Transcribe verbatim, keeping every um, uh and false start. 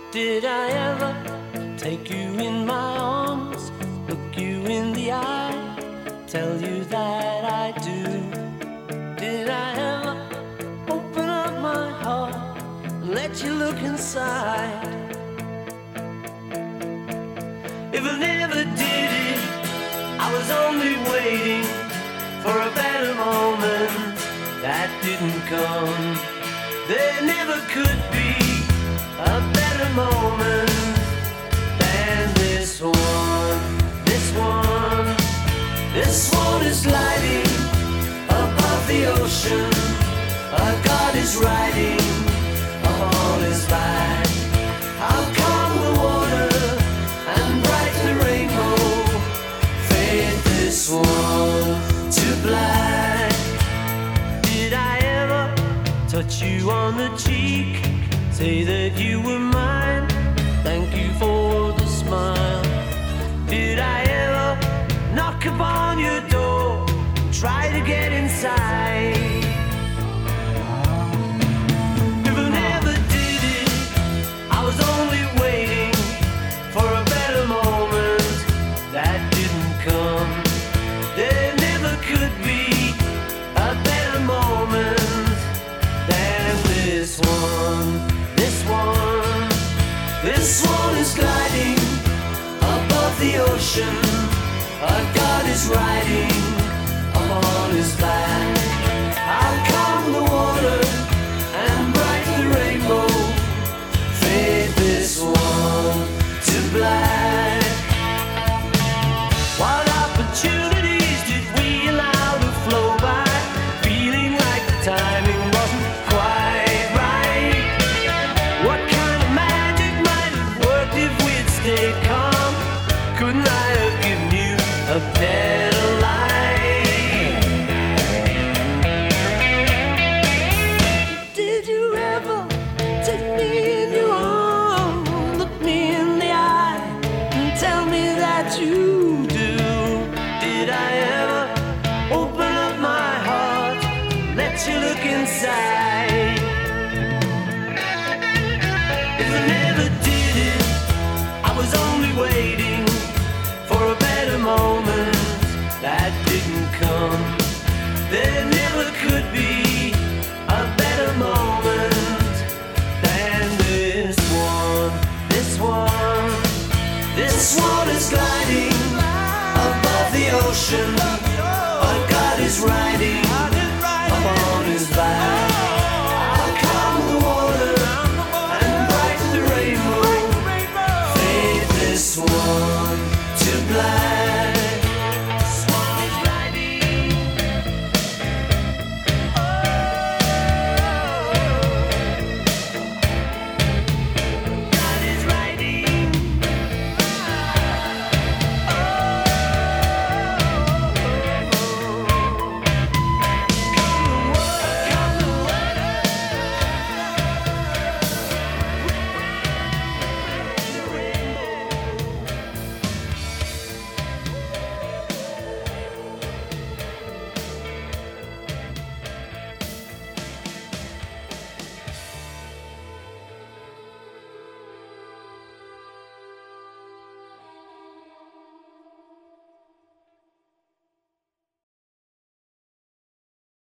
Did I ever take you in my arms, look you in the eye, tell you that I do? Did I ever open up my heart and let you look inside? If I never did it, I was only waiting for a better moment that didn't come. There never could be a better moment than this one. This one, this one is gliding above the ocean. A god is riding upon his back. How calm the water and bright the rainbow fade this one to black. Did I ever touch you on the cheek, say that you were mine, thank you for the smile? Did I ever knock upon your door, try to get inside? If I never did it, I was only waiting for a better moment that didn't come. There never could be a better moment than this one. This one, this one is gliding above the ocean. A god is riding upon his back. How calm the water and bright the rainbow fade this one to black. What opportunities did we allow to flow by, feeling like the timing wasn't quite right? What kind of magic might have worked if we'd stayed calm? Couldn't I have given you a better life? Did you ever take me in your arms, look me in the eye, and tell me that you do? Did I ever open up my heart, let you look inside? If I never did it, I was only waiting for a better moment that didn't come. There